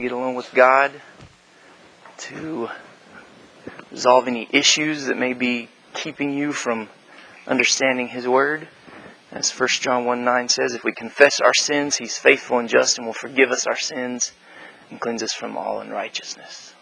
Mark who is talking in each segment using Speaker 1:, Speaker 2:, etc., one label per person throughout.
Speaker 1: Get along with God to resolve any issues that may be keeping you from understanding His Word. As 1 John 1:9 says, if we confess our sins, He's faithful and just and will forgive us our sins and cleanse us from all unrighteousness.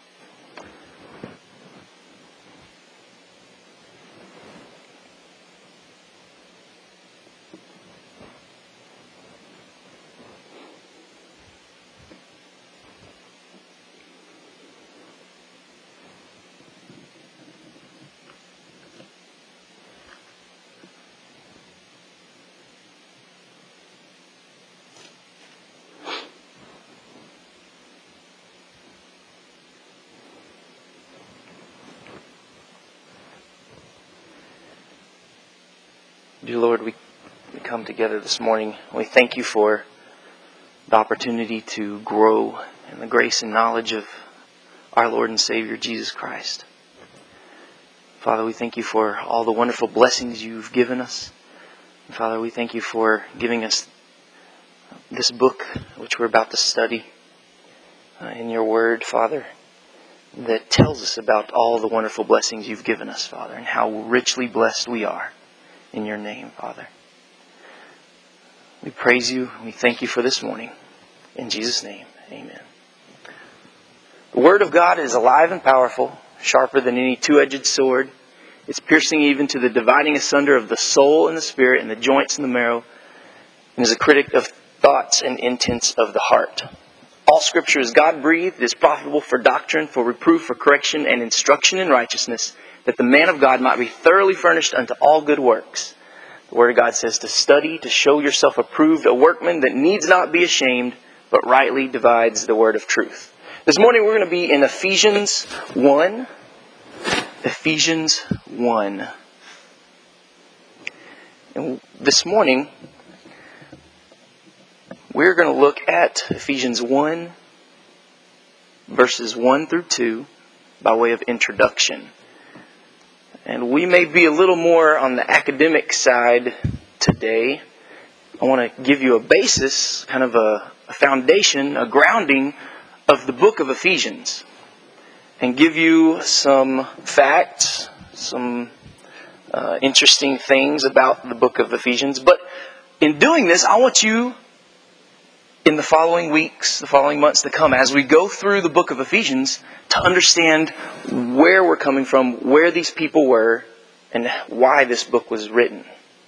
Speaker 1: Dear Lord, we come together this morning. We thank You for the opportunity to grow in the grace and knowledge of our Lord and Savior, Jesus Christ. Father, we thank You for all the wonderful blessings You've given us. And Father, we thank You for giving us this book, which we're about to study in Your Word, Father, that tells us about all the wonderful blessings You've given us, Father, and how richly blessed we are. In Your name, Father. We praise You. We thank You for this morning. In Jesus' name, amen. The Word of God is alive and powerful, sharper than any two-edged sword. It's piercing even to the dividing asunder of the soul and the spirit and the joints and the marrow, and is a critic of thoughts and intents of the heart. All Scripture is God-breathed, is profitable for doctrine, for reproof, for correction, and instruction in righteousness, that the man of God might be thoroughly furnished unto all good works. The Word of God says to study, to show yourself approved, a workman that needs not be ashamed, but rightly divides the word of truth. This morning we're going to be in Ephesians 1. Ephesians 1. And this morning we're going to look at Ephesians 1, verses 1 through 2, by way of introduction. And we may be a little more on the academic side today. I want to give you a basis, kind of a foundation, a grounding of the book of Ephesians. And give you some facts, some interesting things about the book of Ephesians. But in doing this, I want you, in the following weeks, the following months to come, as we go through the book of Ephesians, to understand where we're coming from, where these people were, and why this book was written.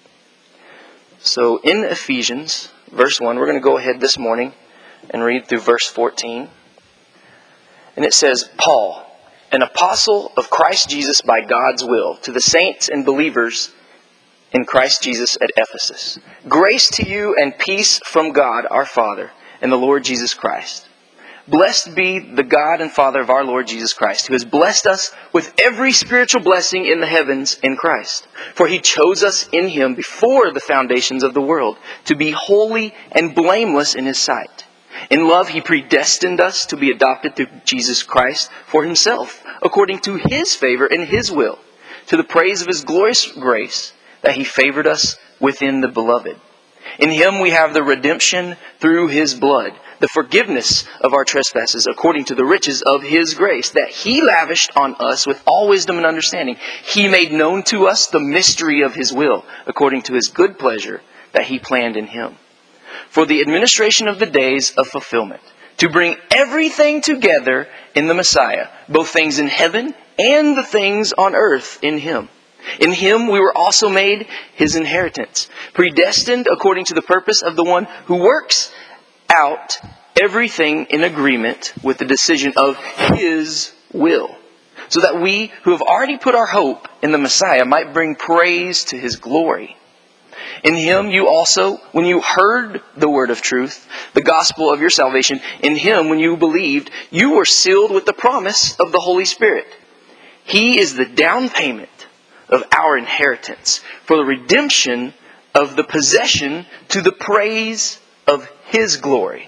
Speaker 1: So in Ephesians, verse 1, we're going to go ahead this morning and read through verse 14. And it says, Paul, an apostle of Christ Jesus by God's will, to the saints and believers in Christ Jesus at Ephesus. Grace to you and peace from God our Father and the Lord Jesus Christ. Blessed be the God and Father of our Lord Jesus Christ, who has blessed us with every spiritual blessing in the heavens in Christ. For He chose us in Him before the foundations of the world, to be holy and blameless in His sight. In love He predestined us to be adopted through Jesus Christ for Himself, according to His favor and His will, to the praise of His glorious grace, that He favored us within the Beloved. In Him we have the redemption through His blood, the forgiveness of our trespasses, according to the riches of His grace, that He lavished on us with all wisdom and understanding. He made known to us the mystery of His will, according to His good pleasure that He planned in Him, for the administration of the days of fulfillment, to bring everything together in the Messiah, both things in heaven and the things on earth in Him. In Him we were also made His inheritance, predestined according to the purpose of the one who works out everything in agreement with the decision of His will, so that we who have already put our hope in the Messiah might bring praise to His glory. In Him you also, when you heard the word of truth, the gospel of your salvation, in Him when you believed, you were sealed with the promise of the Holy Spirit. He is the down payment of our inheritance, for the redemption of the possession to the praise of His glory.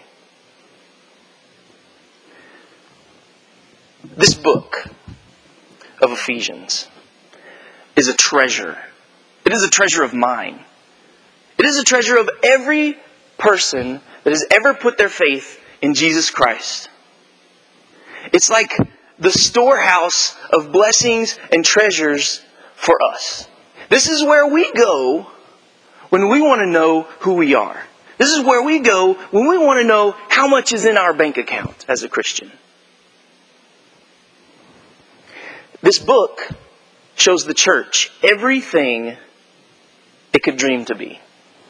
Speaker 1: This book of Ephesians is a treasure. It is a treasure of mine. It is a treasure of every person that has ever put their faith in Jesus Christ. It's like the storehouse of blessings and treasures for us. This is where we go when we want to know who we are. This is where we go when we want to know how much is in our bank account as a Christian. This book shows the church everything it could dream to be.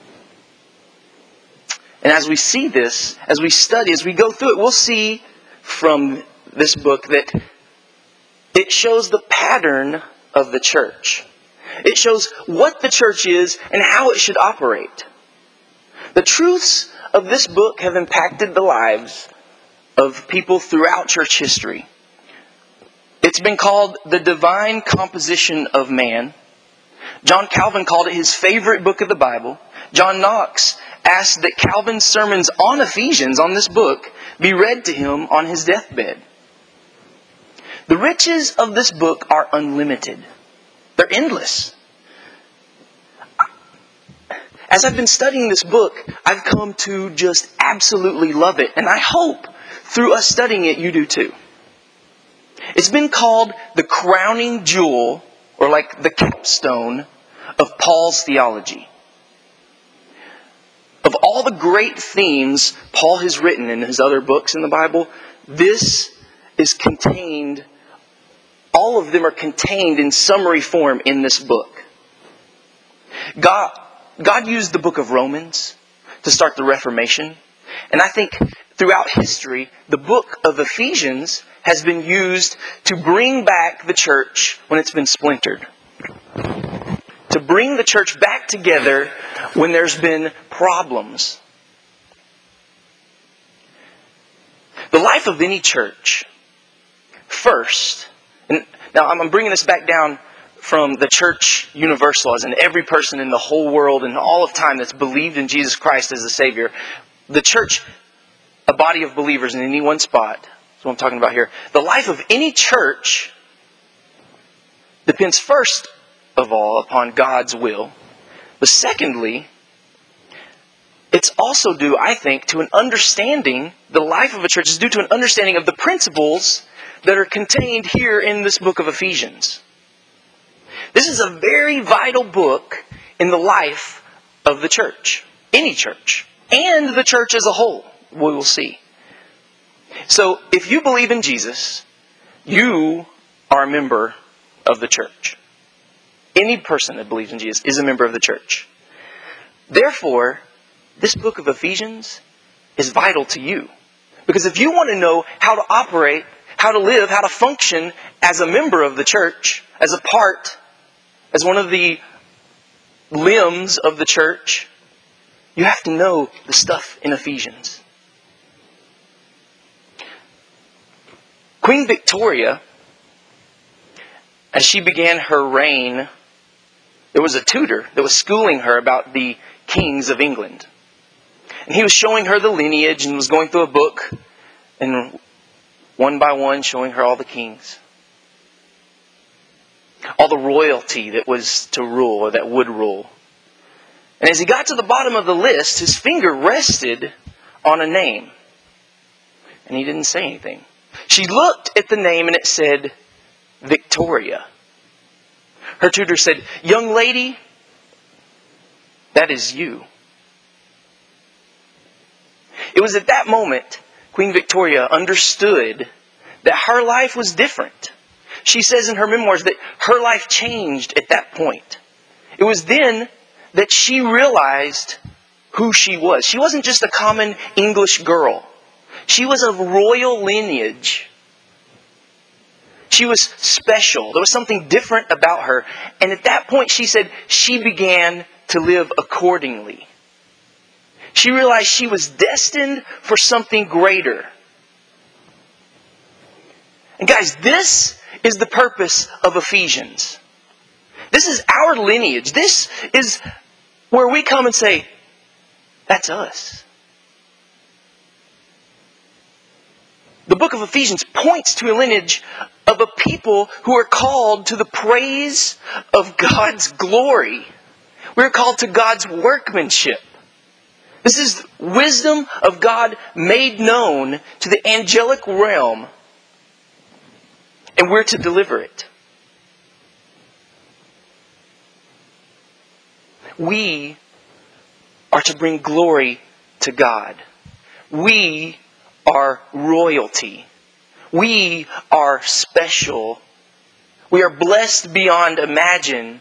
Speaker 1: And as we see this, as we study, as we go through it, we'll see from this book that it shows the pattern of the church. It shows what the church is and how it should operate. The truths of this book have impacted the lives of people throughout church history. It's been called the divine composition of man. John Calvin called it his favorite book of the Bible. John Knox asked that Calvin's sermons on Ephesians, on this book, be read to him on his deathbed. The riches of this book are unlimited. They're endless. As I've been studying this book, I've come to just absolutely love it. And I hope through us studying it, you do too. It's been called the crowning jewel, or like the capstone, of Paul's theology. Of all the great themes Paul has written in his other books in the Bible, this is contained, all of them are contained in summary form in this book. God used the book of Romans to start the Reformation. And I think throughout history, the book of Ephesians has been used to bring back the church when it's been splintered. To bring the church back together when there's been problems. The life of any church, first, and now I'm bringing this back down from the church universal, as in every person in the whole world and all of time that's believed in Jesus Christ as the Savior. The church, a body of believers in any one spot, that's what I'm talking about here. The life of any church depends first of all upon God's will. But secondly, it's also due, I think, to an understanding, the life of a church is due to an understanding of the principles that are contained here in this book of Ephesians. This is a very vital book in the life of the church. Any church. And the church as a whole, we will see. So, if you believe in Jesus, you are a member of the church. Any person that believes in Jesus is a member of the church. Therefore, this book of Ephesians is vital to you. Because if you want to know how to operate, how to live, how to function as a member of the church, as a part, as one of the limbs of the church, you have to know the stuff in Ephesians. Queen Victoria, as she began her reign, there was a tutor that was schooling her about the kings of England. And he was showing her the lineage and was going through a book and one by one showing her all the kings. All the royalty that was to rule or that would rule. And as he got to the bottom of the list, his finger rested on a name. And he didn't say anything. She looked at the name and it said, Victoria. Her tutor said, "Young lady, that is you." It was at that moment Queen Victoria understood that her life was different. She says in her memoirs that her life changed at that point. It was then that she realized who she was. She wasn't just a common English girl. She was of royal lineage. She was special. There was something different about her. And at that point, she said she began to live accordingly. She realized she was destined for something greater. And guys, this is the purpose of Ephesians. This is our lineage. This is where we come and say, that's us. The book of Ephesians points to a lineage of a people who are called to the praise of God's glory. We're called to God's workmanship. This is wisdom of God made known to the angelic realm And we're to deliver it. We are to bring glory to God. We are royalty. We are special. We are blessed beyond imagine.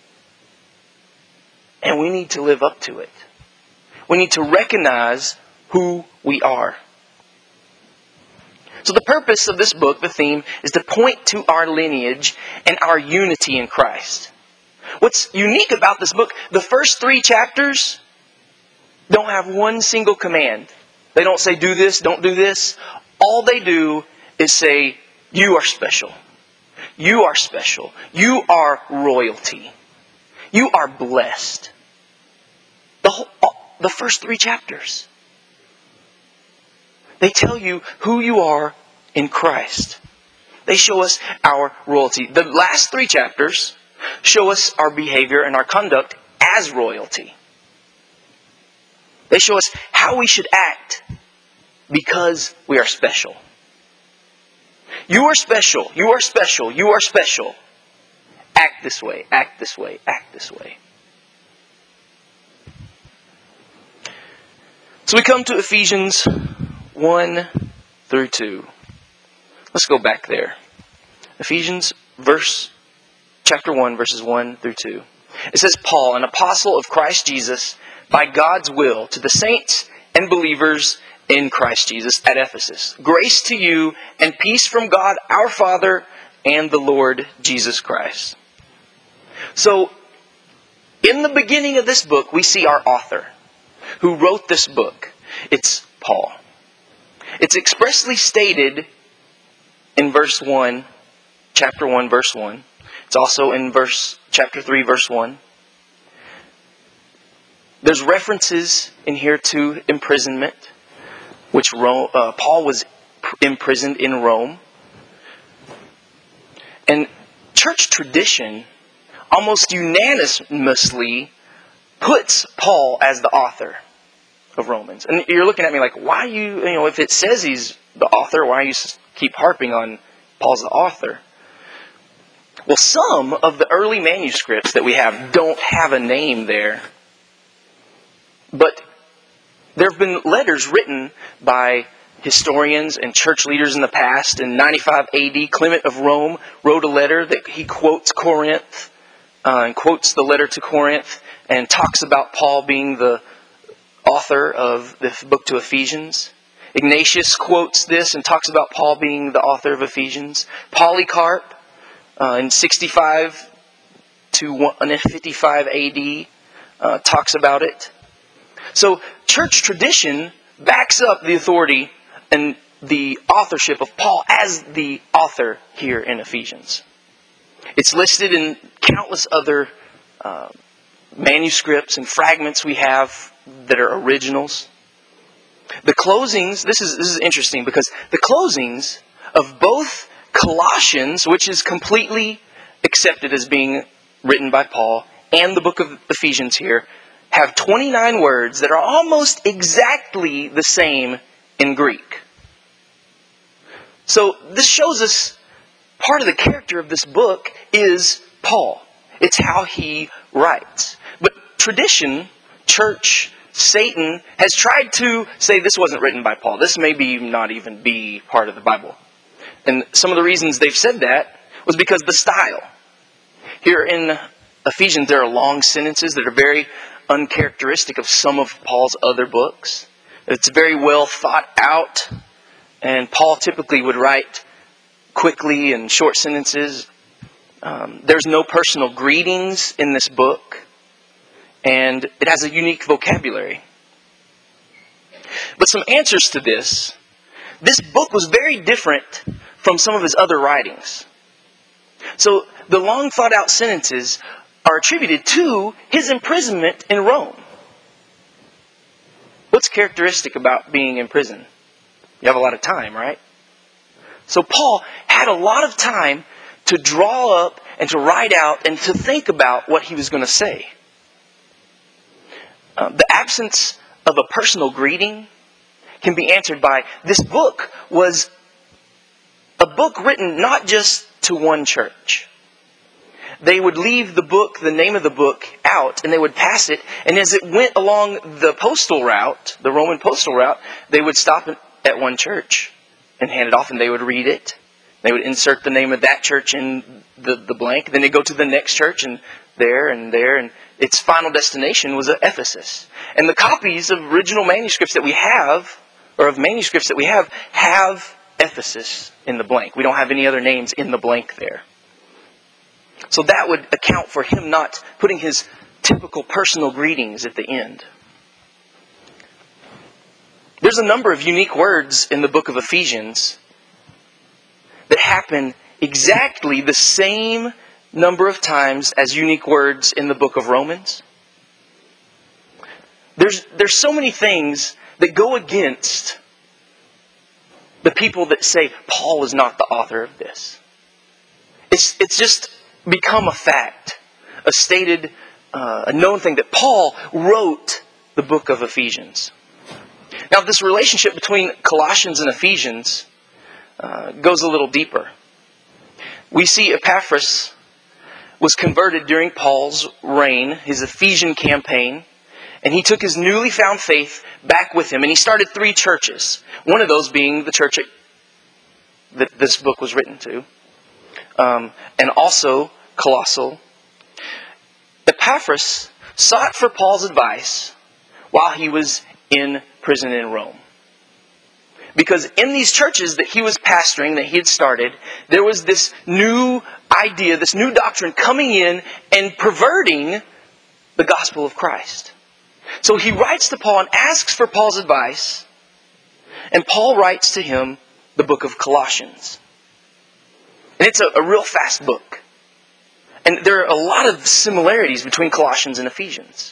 Speaker 1: And we need to live up to it. We need to recognize who we are. So the purpose of this book, the theme, is to point to our lineage and our unity in Christ. What's unique about this book, the first 3 chapters don't have one single command. They don't say, do this, don't do this. All they do is say, you are special. You are special. You are royalty. You are blessed. The first 3 chapters. They tell you who you are in Christ. They show us our royalty. The last 3 chapters show us our behavior and our conduct as royalty. They show us how we should act because we are special. You are special. You are special. You are special. Act this way. Act this way. Act this way. So we come to Ephesians 1 through 2. Let's go back there. Ephesians chapter 1, verses 1 through 2. It says, Paul, an apostle of Christ Jesus, by God's will, to the saints and believers in Christ Jesus at Ephesus. Grace to you and peace from God our Father and the Lord Jesus Christ. So, in the beginning of this book, we see our author who wrote this book. It's Paul. It's expressly stated in verse 1, chapter 1, verse 1. It's also in chapter 3, verse 1. There's references in here to imprisonment, which Paul was imprisoned in Rome. And church tradition almost unanimously puts Paul as the author of Romans. And you're looking at me like, why if it says he's the author, why you keep harping on Paul's the author? Well, some of the early manuscripts that we have don't have a name there. But there have been letters written by historians and church leaders in the past. In 95 AD, Clement of Rome wrote a letter that he quotes Corinth, and quotes the letter to Corinth, and talks about Paul being the author of the book to Ephesians. Ignatius quotes this and talks about Paul being the author of Ephesians. Polycarp, in 65 to 155 AD, talks about it. So church tradition backs up the authority and the authorship of Paul as the author here in Ephesians. It's listed in countless other manuscripts and fragments we have that are originals. The closings, this is interesting because the closings of both Colossians, which is completely accepted as being written by Paul, and the book of Ephesians here, have 29 words that are almost exactly the same in Greek. So this shows us part of the character of this book is Paul. It's how he writes. But tradition, church, Satan has tried to say this wasn't written by Paul. This may not even be part of the Bible. And some of the reasons they've said that was because of the style. Here in Ephesians, there are long sentences that are very uncharacteristic of some of Paul's other books. It's very well thought out, and Paul typically would write quickly in short sentences. There's no personal greetings in this book, and it has a unique vocabulary. But some answers to this book was very different from some of his other writings. So the long thought out sentences are attributed to his imprisonment in Rome. What's characteristic about being in prison? You have a lot of time, right? So Paul had a lot of time to draw up and to write out and to think about what he was going to say. The absence of a personal greeting can be answered by this book was a book written not just to one church. They would leave the book, the name of the book, out, and they would pass it. And as it went along the postal route, the Roman postal route, they would stop at one church and hand it off, and they would read it. They would insert the name of that church in the blank. Then they'd go to the next church, and there, and its final destination was at Ephesus. And the copies of original manuscripts that we have, or of manuscripts that we have Ephesus in the blank. We don't have any other names in the blank there. So that would account for him not putting his typical personal greetings at the end. There's a number of unique words in the book of Ephesians that happen exactly the same number of times as unique words in the book of Romans. There's so many things that go against the people that say Paul is not the author of this. It's just become a fact, a stated, a known thing that Paul wrote the book of Ephesians. Now, this relationship between Colossians and Ephesians goes a little deeper. We see Epaphras was converted during Paul's reign, his Ephesian campaign, and he took his newly found faith back with him, and he started 3 churches. One of those being the church that this book was written to, and also Colossal. Epaphras sought for Paul's advice while he was in prison in Rome. Because in these churches that he was pastoring, that he had started, there was this new idea, this new doctrine coming in and perverting the gospel of Christ. So he writes to Paul and asks for Paul's advice, and Paul writes to him the book of Colossians. And it's a real fast book. And there are a lot of similarities between Colossians and Ephesians.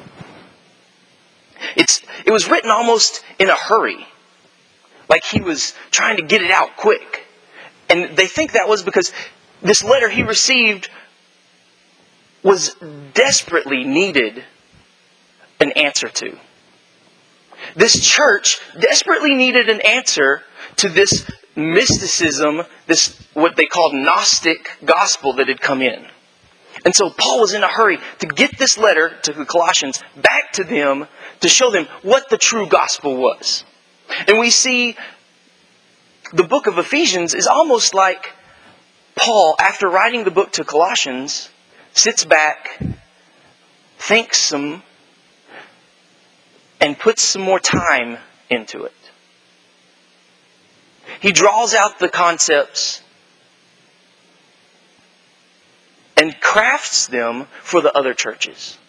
Speaker 1: It was written almost in a hurry. Like he was trying to get it out quick. And they think that was because this letter he received was desperately needed an answer to. This church desperately needed an answer to this mysticism, this what they called Gnostic gospel that had come in. And so Paul was in a hurry to get this letter to the Colossians back to them to show them what the true gospel was. And we see the book of Ephesians is almost like Paul, after writing the book to Colossians, sits back, thinks some, and puts some more time into it. He draws out the concepts and crafts them for the other churches.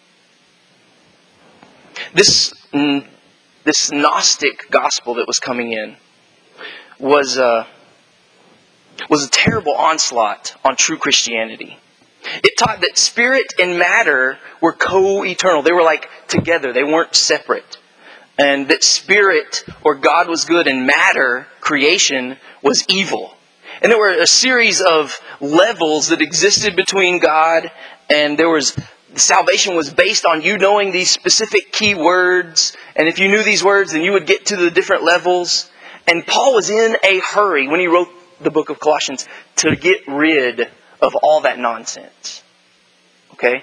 Speaker 1: This Gnostic gospel that was coming in was a terrible onslaught on true Christianity. It taught that spirit and matter were co-eternal. They were like together. They weren't separate. And that spirit, or God, was good and matter, creation, was evil. And there were a series of levels that existed between God, and salvation was based on you knowing these specific key words. And if you knew these words, then you would get to the different levels. And Paul was in a hurry when he wrote the book of Colossians to get rid of all that nonsense. Okay?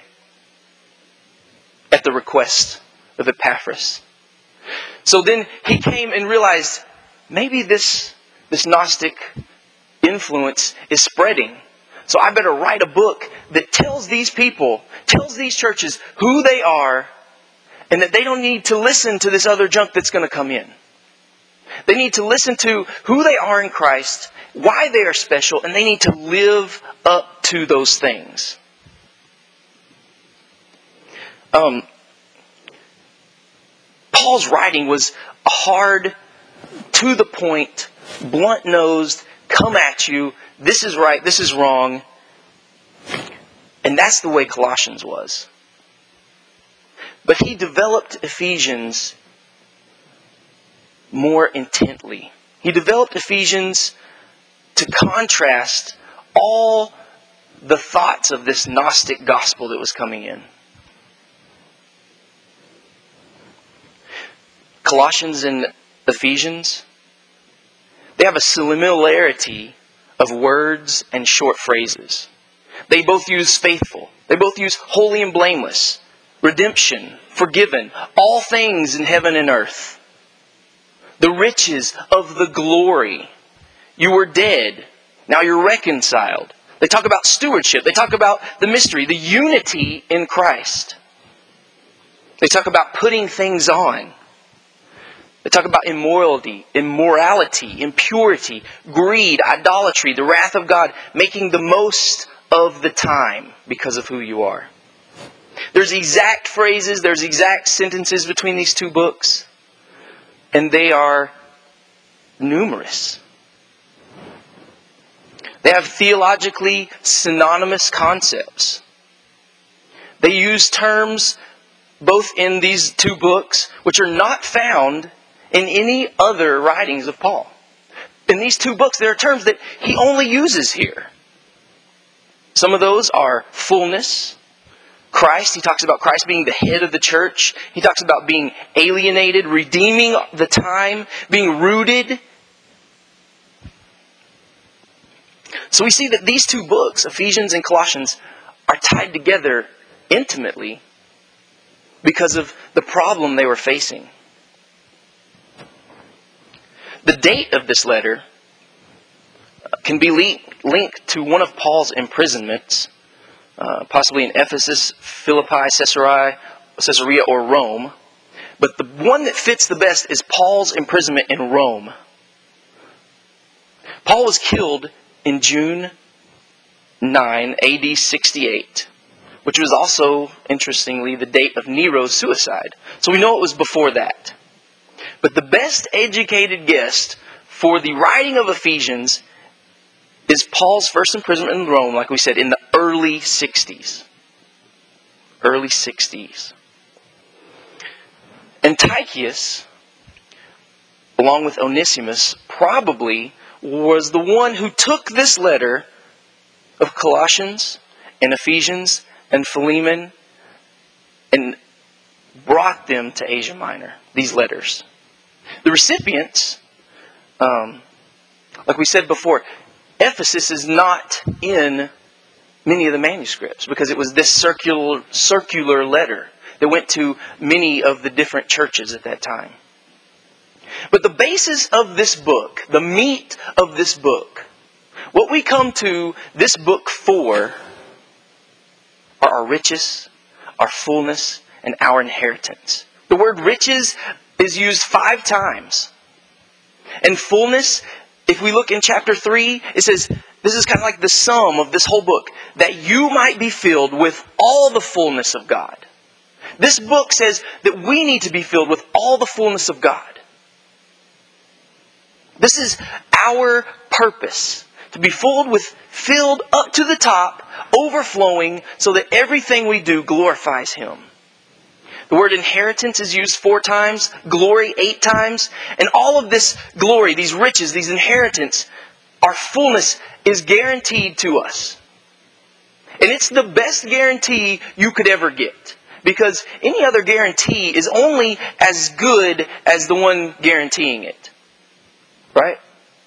Speaker 1: At the request of Epaphras. So then he came and realized, maybe this Gnostic influence is spreading. So I better write a book that tells these people, tells these churches who they are, and that they don't need to listen to this other junk that's going to come in. They need to listen to who they are in Christ, why they are special, and they need to live up to those things. Paul's writing was hard, to the point, blunt-nosed, come at you, this is right, this is wrong. And that's the way Colossians was. But he developed Ephesians more intently. He developed Ephesians to contrast all the thoughts of this Gnostic gospel that was coming in. Colossians and Ephesians, they have a similarity of words and short phrases. They both use faithful. They both use holy and blameless, redemption, forgiven, all things in heaven and earth. The riches of the glory. You were dead. Now you're reconciled. They talk about stewardship. They talk about the mystery, the unity in Christ. They talk about putting things on. They talk about immorality, impurity, greed, idolatry, the wrath of God, making the most of the time because of who you are. There's exact phrases, there's exact sentences between these two books, and they are numerous. They have theologically synonymous concepts. They use terms both in these two books which are not found in any other writings of Paul. In these two books, there are terms that he only uses here. Some of those are fullness, Christ. He talks about Christ being the head of the church. He talks about being alienated, redeeming the time, being rooted. So we see that these two books, Ephesians and Colossians, are tied together intimately because of the problem they were facing. The date of this letter can be linked to one of Paul's imprisonments, possibly in Ephesus, Philippi, Caesarea, or Rome. But the one that fits the best is Paul's imprisonment in Rome. Paul was killed in June 9, AD 68, which was also, interestingly, the date of Nero's suicide. So we know it was before that. But the best educated guess for the writing of Ephesians is Paul's first imprisonment in Rome, like we said, in the early 60s. Early 60s. And Tychicus, along with Onesimus, probably was the one who took this letter of Colossians and Ephesians and Philemon and brought them to Asia Minor, these letters. The recipients, like we said before, Ephesus is not in many of the manuscripts because it was this circular letter that went to many of the different churches at that time. But the basis of this book, the meat of this book, what we come to this book for are our riches, our fullness, and our inheritance. The word riches is used 5 times. And fullness, if we look in chapter 3, it says, this is kind of like the sum of this whole book, that you might be filled with all the fullness of God. This book says that we need to be filled with all the fullness of God. This is our purpose, to be filled up to the top, overflowing, so that everything we do glorifies Him. The word inheritance is used 4 times, glory 8 times, and all of this glory, these riches, these inheritance, our fullness is guaranteed to us. And it's the best guarantee you could ever get. Because any other guarantee is only as good as the one guaranteeing it. Right?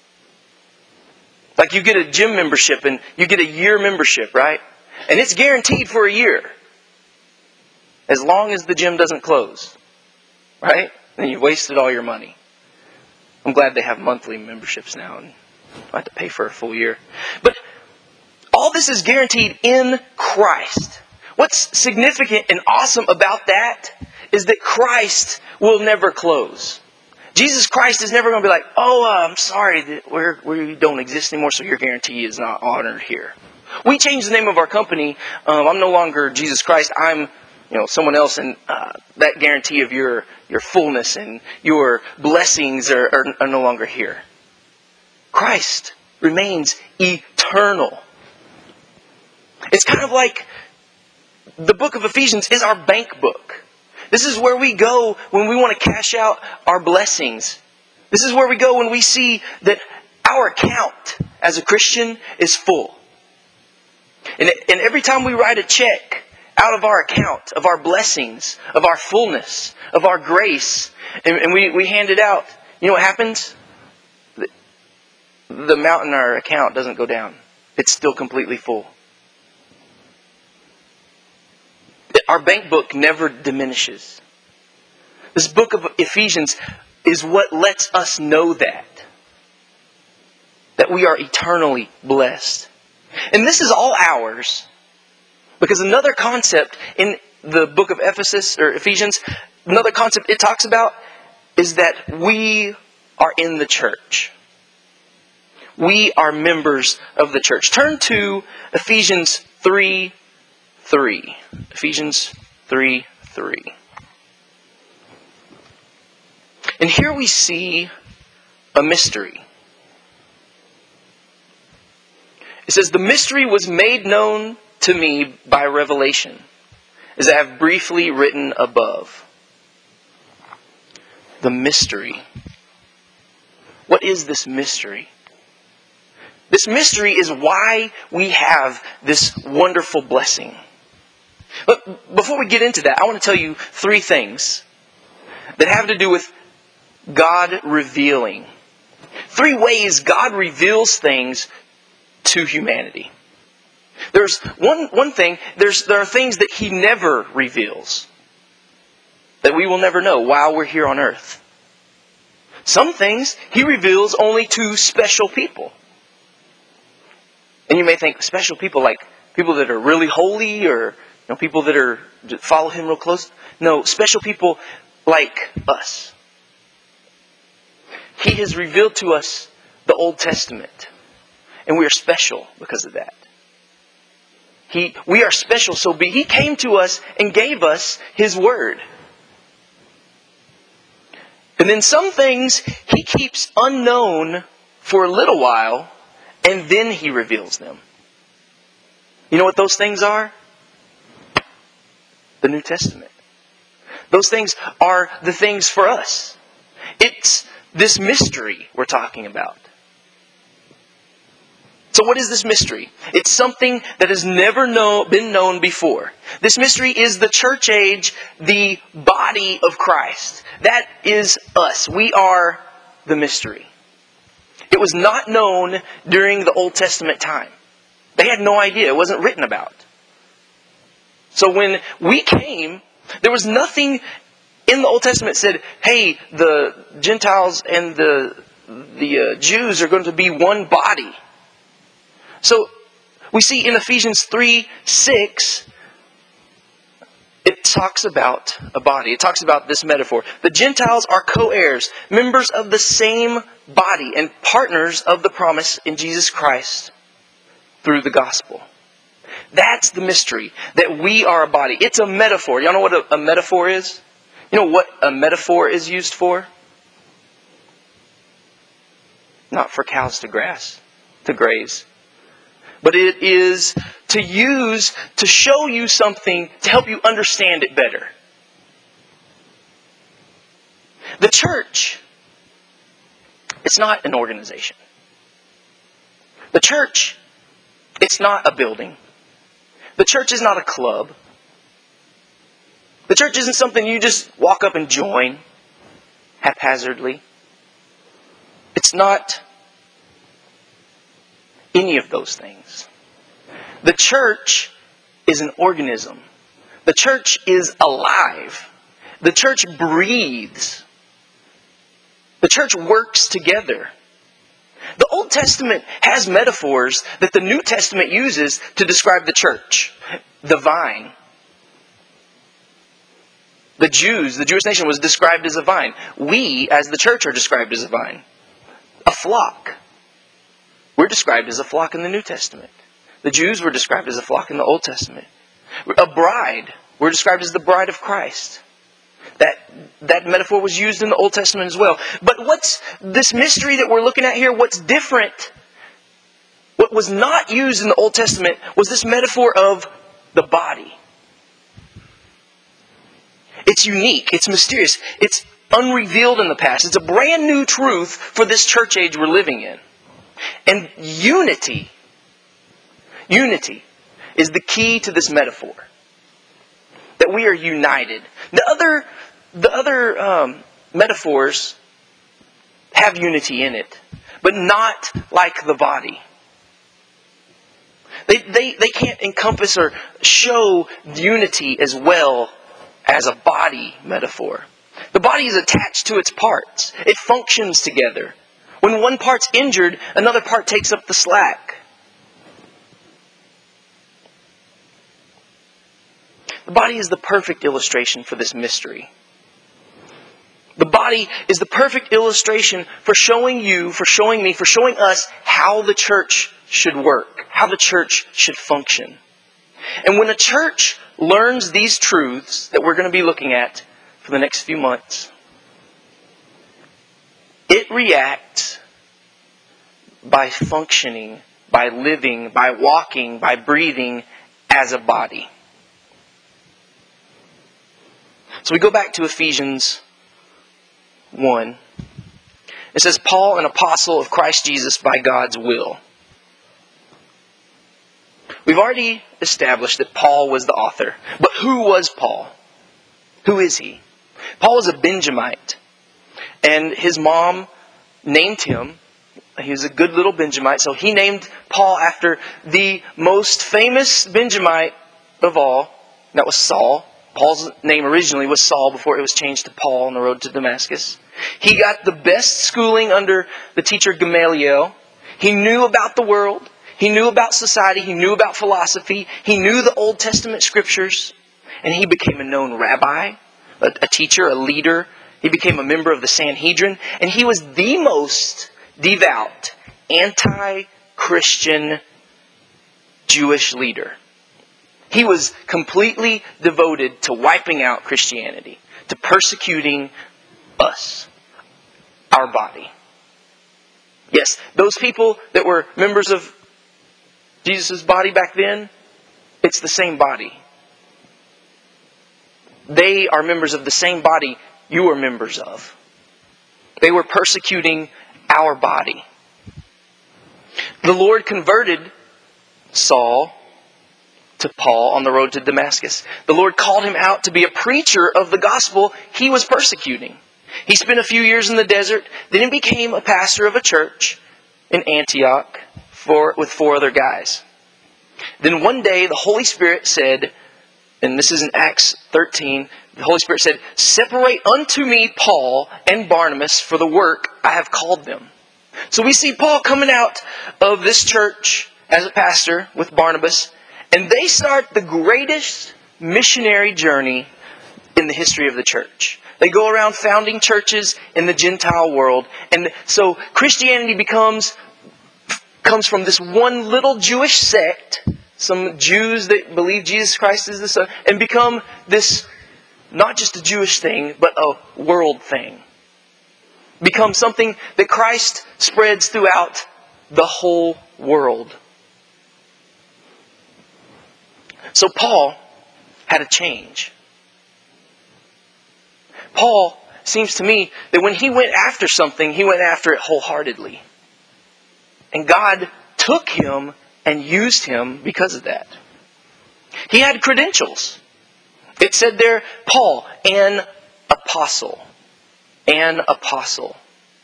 Speaker 1: Like you get a gym membership and you get a year membership, right? And it's guaranteed for a year. As long as the gym doesn't close. Right? And you wasted all your money. I'm glad they have monthly memberships now and I have to pay for a full year. But all this is guaranteed in Christ. What's significant and awesome about that is that Christ will never close. Jesus Christ is never going to be like, I'm sorry that we don't exist anymore, so your guarantee is not honored here. We changed the name of our company. I'm no longer Jesus Christ. I'm someone else, and that guarantee of your fullness and your blessings are no longer here. Christ remains eternal. It's kind of like the book of Ephesians is our bank book. This is where we go when we want to cash out our blessings. This is where we go when we see that our account as a Christian is full. And every time we write a check out of our account, of our blessings, of our fullness, of our grace, and we hand it out, you know what happens? the amount in our account doesn't go down. It's still completely full. Our bank book never diminishes. This book of Ephesians is what lets us know that we are eternally blessed. And this is all ours. Because another concept in the book of Ephesians, another concept it talks about is that we are in the church. We are members of the church. Turn to Ephesians 3:3. Ephesians 3:3. And here we see a mystery. It says, "The mystery was made known to me by revelation, as I have briefly written above." The mystery. What is this mystery? This mystery is why we have this wonderful blessing. But before we get into that, I want to tell you 3 things that have to do with God revealing. 3 ways God reveals things to humanity. There's one thing, there are things that He never reveals, that we will never know while we're here on earth. Some things He reveals only to special people. And you may think, special people like people that are really holy, or people that follow Him real close. No, special people like us. He has revealed to us the Old Testament. And we are special because of that. We are special, so He came to us and gave us His Word. And then some things He keeps unknown for a little while, and then He reveals them. You know what those things are? The New Testament. Those things are the things for us. It's this mystery we're talking about. So what is this mystery? It's something that has never been known before. This mystery is the church age, the body of Christ. That is us. We are the mystery. It was not known during the Old Testament time. They had no idea. It wasn't written about. So when we came, there was nothing in the Old Testament that said, hey, the Gentiles and the Jews are going to be one body. So we see in Ephesians 3:6, it talks about a body. It talks about this metaphor. The Gentiles are co-heirs, members of the same body, and partners of the promise in Jesus Christ through the gospel. That's the mystery, that we are a body. It's a metaphor. Y'all know what a metaphor is? You know what a metaphor is used for? Not for cows to graze. But it is to use to show you something to help you understand it better. The church, it's not an organization. The church, it's not a building. The church is not a club. The church isn't something you just walk up and join haphazardly. It's not any of those things. The church is an organism. The church is alive. The church breathes. The church works together. The Old Testament has metaphors that the New Testament uses to describe the church. The vine. The Jews, the Jewish nation was described as a vine. We, as the church, are described as a vine. A flock. We're described as a flock in the New Testament. The Jews were described as a flock in the Old Testament. A bride. We're described as the bride of Christ. That metaphor was used in the Old Testament as well. But what's this mystery that we're looking at here? What's different? What was not used in the Old Testament was this metaphor of the body. It's unique. It's mysterious. It's unrevealed in the past. It's a brand new truth for this church age we're living in. And unity is the key to this metaphor. That we are united. The other metaphors have unity in it. but not like the body. They can't encompass or show unity as well as a body metaphor. The body is attached to its parts. It functions together. When one part's injured, another part takes up the slack. The body is the perfect illustration for this mystery. The body is the perfect illustration for showing you, for showing me, for showing us how the church should work, how the church should function. And when a church learns these truths that we're going to be looking at for the next few months, it reacts by functioning, by living, by walking, by breathing as a body. So we go back to Ephesians 1. It says, Paul, an apostle of Christ Jesus by God's will. We've already established that Paul was the author. But who was Paul? Who is he? Paul was a Benjamite. And his mom named him. He was a good little Benjamite. So he named Paul after the most famous Benjamite of all. That was Saul. Paul's name originally was Saul before it was changed to Paul on the road to Damascus. He got the best schooling under the teacher Gamaliel. He knew about the world. He knew about society. He knew about philosophy. He knew the Old Testament scriptures. And he became a known rabbi, a teacher, a leader. He became a member of the Sanhedrin. And he was the most devout, anti-Christian Jewish leader. He was completely devoted to wiping out Christianity, to persecuting us, our body. Yes, those people that were members of Jesus' body back then, it's the same body. They are members of the same body you are members of. They were persecuting our body. The Lord converted Saul to Paul on the road to Damascus. The Lord called him out to be a preacher of the gospel he was persecuting. He spent a few years in the desert, then he became a pastor of a church in Antioch with 4 other guys. Then one day the Holy Spirit said, and this is in Acts 13, the Holy Spirit said, "Separate unto me Paul and Barnabas for the work I have called them." So we see Paul coming out of this church as a pastor with Barnabas, and they start the greatest missionary journey in the history of the church. They go around founding churches in the Gentile world. And so Christianity comes from this one little Jewish sect, some Jews that believe Jesus Christ is the Son, and become this, not just a Jewish thing, but a world thing. Become something that Christ spreads throughout the whole world. So Paul had a change. Paul seems to me that when he went after something, he went after it wholeheartedly. And God took him and used him because of that. He had credentials. It said there, Paul, an apostle. An apostle.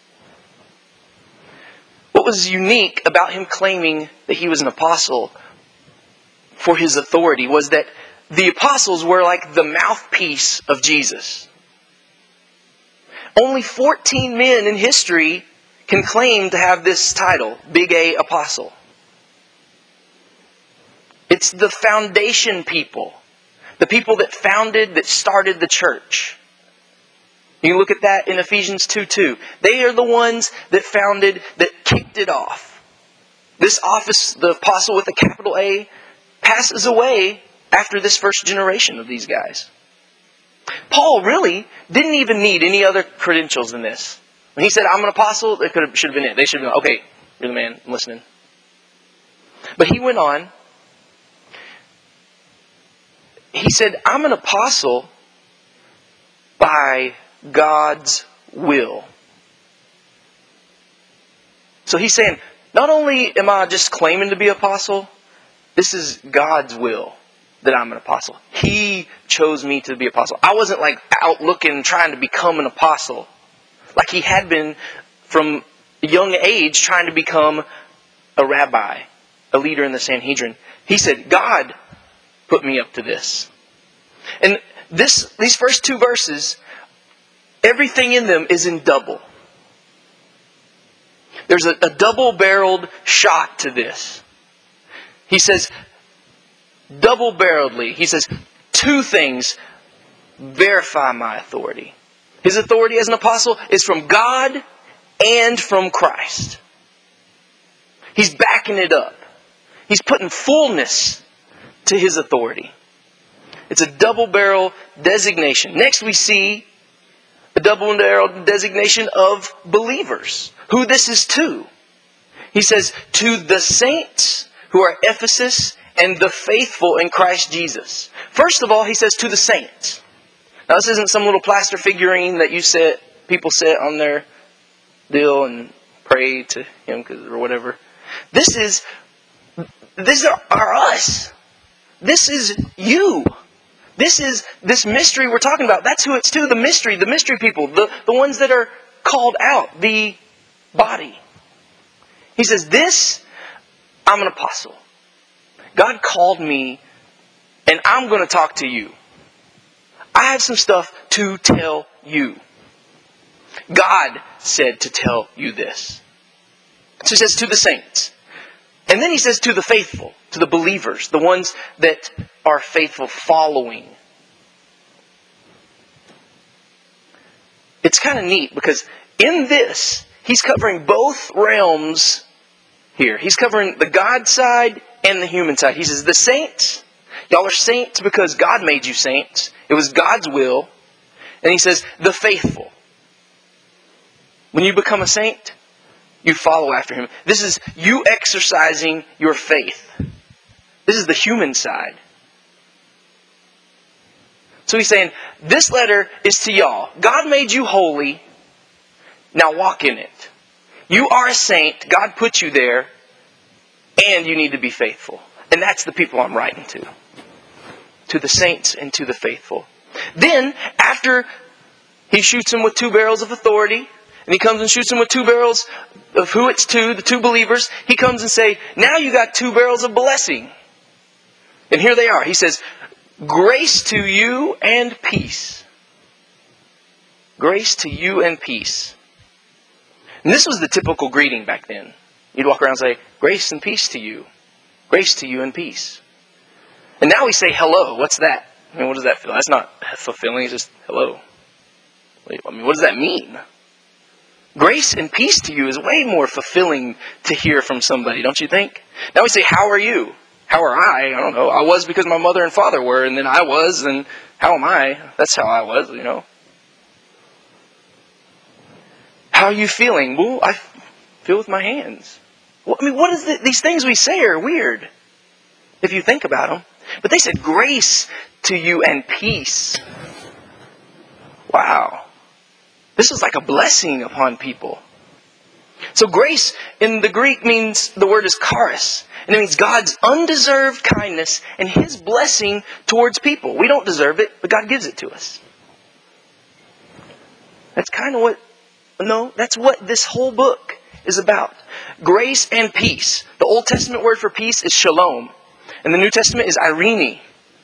Speaker 1: What was unique about him claiming that he was an apostle for his authority was that the apostles were like the mouthpiece of Jesus. Only 14 men in history can claim to have this title, Big A Apostle. It's the foundation people. The people that started the church. You can look at that in Ephesians 2:2. They are the ones that kicked it off. This office, the apostle with a capital A, passes away after this first generation of these guys. Paul really didn't even need any other credentials than this. When he said, "I'm an apostle," should have been it. They should have been, "Okay, you're the man, I'm listening." But he went on. He said, "I'm an apostle by God's will." So he's saying, not only am I just claiming to be an apostle, this is God's will that I'm an apostle. He chose me to be an apostle. I wasn't like out looking, trying to become an apostle like he had been from young age trying to become a rabbi, a leader in the Sanhedrin. He said, God put me up to this. And these first 2 verses, everything in them is in double. There's a double-barreled shot to this. He says, double-barreledly, he says, 2 things verify my authority. His authority as an apostle is from God and from Christ. He's backing it up. He's putting fullness to his authority. It's a double-barrel designation. Next we see a double-barrel designation of believers. Who this is to. He says, to the saints who are at Ephesus and the faithful in Christ Jesus. First of all, he says to the saints. Now this isn't some little plaster figurine that people set on their deal and pray to him or whatever. These are us. This is you. This is this mystery we're talking about. That's who it's to, the mystery people, the ones that are called out, the body. He says, I'm an apostle. God called me and I'm going to talk to you. I have some stuff to tell you. God said to tell you this. So he says to the saints. And then he says to the faithful, to the believers, the ones that are faithful, following. It's kind of neat because in this, he's covering both realms here. He's covering the God side and the human side. He says, the saints, y'all are saints because God made you saints. It was God's will. And he says, the faithful. When you become a saint, you follow after him. This is you exercising your faith. This is the human side. So he's saying, this letter is to y'all. God made you holy. Now walk in it. You are a saint. God put you there. And you need to be faithful. And that's the people I'm writing to. To the saints and to the faithful. Then, after he shoots them with 2 barrels of authority, and he comes and shoots them with 2 barrels of who it's to, the 2 believers, he comes and say, now you got 2 barrels of blessing. And here they are. He says, grace to you and peace. Grace to you and peace. And this was the typical greeting back then. You'd walk around and say, grace and peace to you. Grace to you and peace. And now we say hello. What's that? I mean, what does that feel? That's not fulfilling. It's just hello. I mean, what does that mean? Grace and peace to you is way more fulfilling to hear from somebody, don't you think? Now we say, how are you? How are I? I don't know. I was because my mother and father were, and then I was, and how am I? That's how I was, you know. How are you feeling? Well, I feel with my hands. Well, I mean, what is these things we say are weird if you think about them. But they said grace to you and peace. Wow. This is like a blessing upon people. So grace in the Greek means, the word is charis. And it means God's undeserved kindness and His blessing towards people. We don't deserve it, but God gives it to us. That's kind of that's what this whole book is about. Grace and peace. The Old Testament word for peace is shalom. And the New Testament is irene.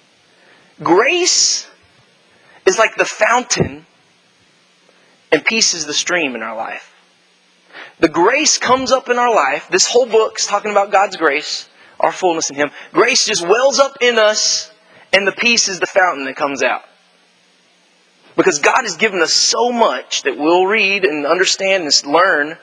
Speaker 1: Grace is like the fountain and peace is the stream in our life. The grace comes up in our life. This whole book's talking about God's grace, our fullness in Him. Grace just wells up in us, and the peace is the fountain that comes out. Because God has given us so much that we'll read and understand and learn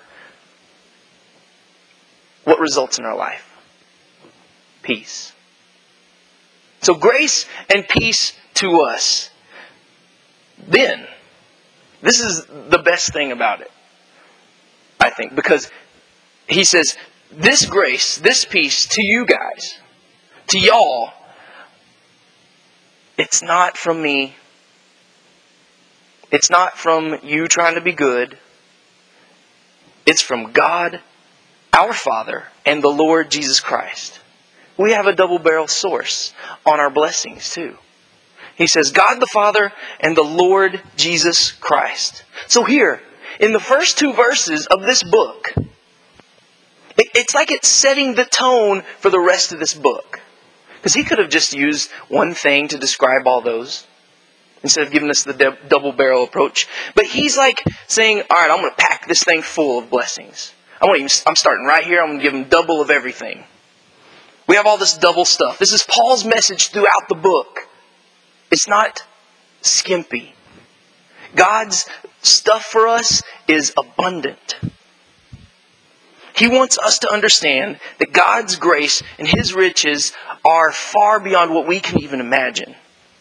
Speaker 1: what results in our life. Peace. So grace and peace to us. Then, this is the best thing about it, I think, because he says, this grace, this peace to you guys, to y'all, it's not from me. It's not from you trying to be good. It's from God, our Father, and the Lord Jesus Christ. We have a double-barrel source on our blessings too. He says, God the Father and the Lord Jesus Christ. So here, in the first 2 verses of this book, it's like it's setting the tone for the rest of this book. Because he could have just used one thing to describe all those, instead of giving us the double barrel approach. But he's like saying, all right, I'm going to pack this thing full of blessings. I'm starting right here. I'm going to give them double of everything. We have all this double stuff. This is Paul's message throughout the book. It's not skimpy. God's stuff for us is abundant. He wants us to understand that God's grace and His riches are far beyond what we can even imagine.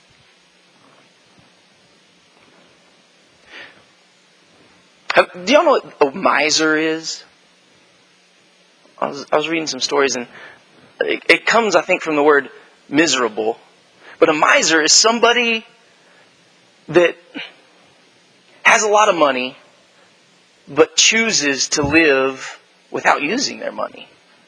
Speaker 1: Do y'all know what a miser is? I was reading some stories, and it comes, I think, from the word miserable. But a miser is somebody that has a lot of money, but chooses to live without using their money.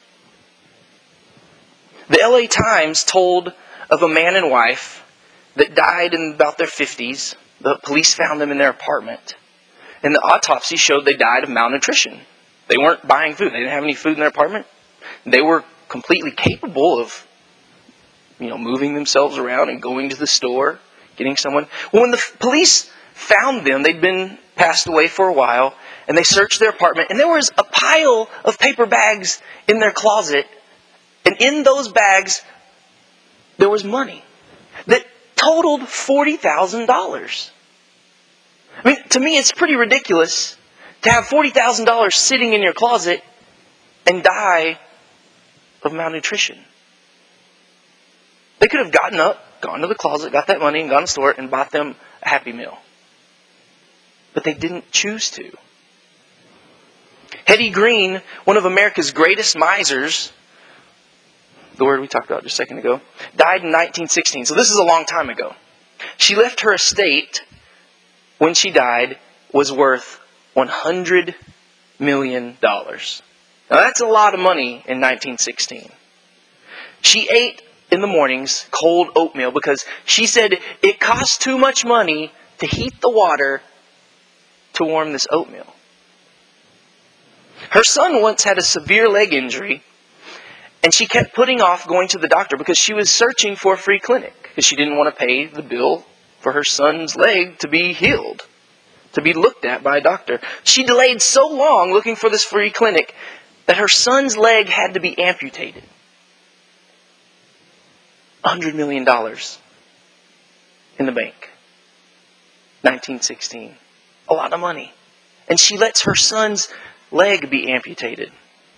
Speaker 1: The LA Times told of a man and wife that died in about their 50s. The police found them in their apartment. And the autopsy showed they died of malnutrition. They weren't buying food. They didn't have any food in their apartment. They were completely capable of, moving themselves around and going to the store, getting someone. Well, when the police found them, they'd been passed away for a while, and they searched their apartment, and there was a pile of paper bags in their closet, and in those bags, there was money that totaled $40,000. I mean, to me, it's pretty ridiculous to have $40,000 sitting in your closet and die of malnutrition. They could have gotten up, gone to the closet, got that money, and gone to the store and bought them a Happy Meal. But they didn't choose to. Hetty Green, one of America's greatest misers, the word we talked about just a second ago, died in 1916. So this is a long time ago. She left her estate, when she died, was worth $100 million. Now that's a lot of money in 1916. She ate in the mornings cold oatmeal because she said it cost too much money to heat the water to warm this oatmeal. Her son once had a severe leg injury, and she kept putting off going to the doctor because she was searching for a free clinic because she didn't want to pay the bill for her son's leg to be healed, to be looked at by a doctor. She delayed so long looking for this free clinic that her son's leg had to be amputated. $100 million in the bank. 1916. A lot of money. And she lets her son's leg be amputated.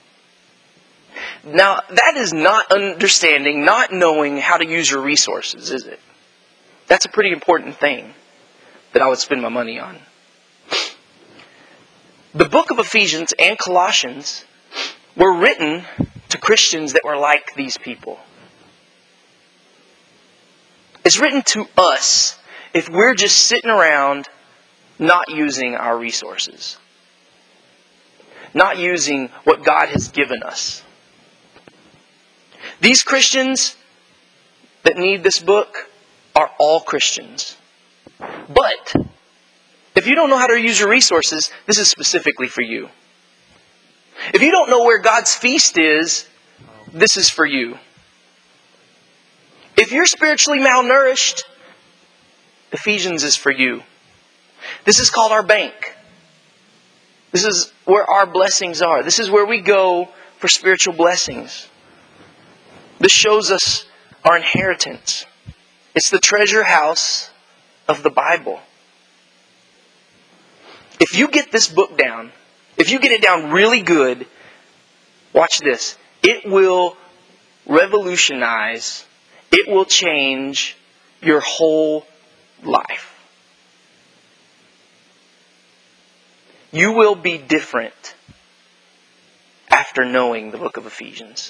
Speaker 1: Now, that is not understanding, not knowing how to use your resources, is it? That's a pretty important thing that I would spend my money on. The book of Ephesians and Colossians were written to Christians that were like these people. It's written to us if we're just sitting around not using our resources. Not using what God has given us. These Christians that need this book are all Christians. But if you don't know how to use your resources, this is specifically for you. If you don't know where God's feast is, this is for you. If you're spiritually malnourished, Ephesians is for you. This is called our bank. This is where our blessings are. This is where we go for spiritual blessings. This shows us our inheritance. It's the treasure house of the Bible. If you get this book down, if you get it down really good, watch this. It will revolutionize, it will change your whole life. You will be different after knowing the book of Ephesians.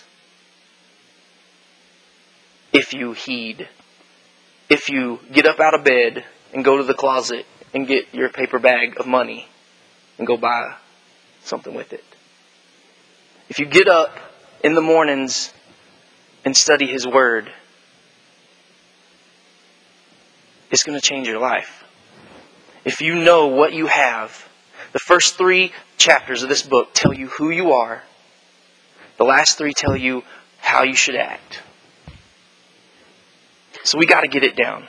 Speaker 1: If you heed. If you get up out of bed and go to the closet and get your paper bag of money and go buy something with it. If you get up in the mornings and study His Word, it's going to change your life. If you know what you have The first 3 chapters of this book tell you who you are. The last 3 tell you how you should act. So we got to get it down.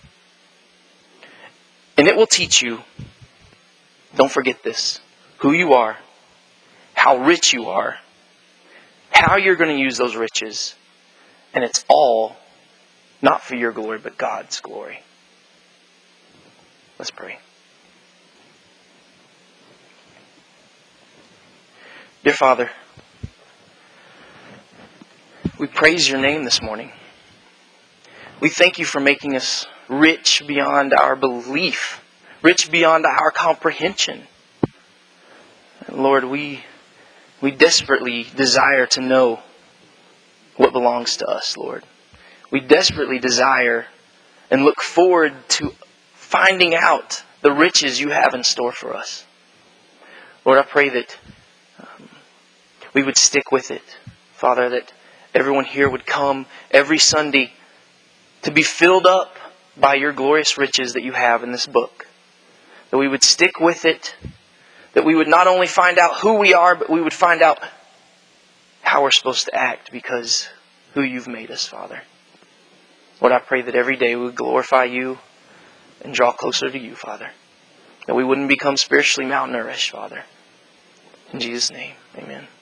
Speaker 1: And it will teach you, don't forget this, who you are, how rich you are, how you're going to use those riches. And it's all not for your glory, but God's glory. Let's pray. Dear Father, we praise your name this morning. We thank you for making us rich beyond our belief, rich beyond our comprehension. And Lord, we desperately desire to know what belongs to us, Lord. We desperately desire and look forward to finding out the riches you have in store for us. Lord, I pray that we would stick with it. Father, that everyone here would come every Sunday to be filled up by your glorious riches that you have in this book. That we would stick with it. That we would not only find out who we are, but we would find out how we're supposed to act because who you've made us, Father. Lord, I pray that every day we would glorify you and draw closer to you, Father. That we wouldn't become spiritually malnourished, Father. In Jesus' name, amen.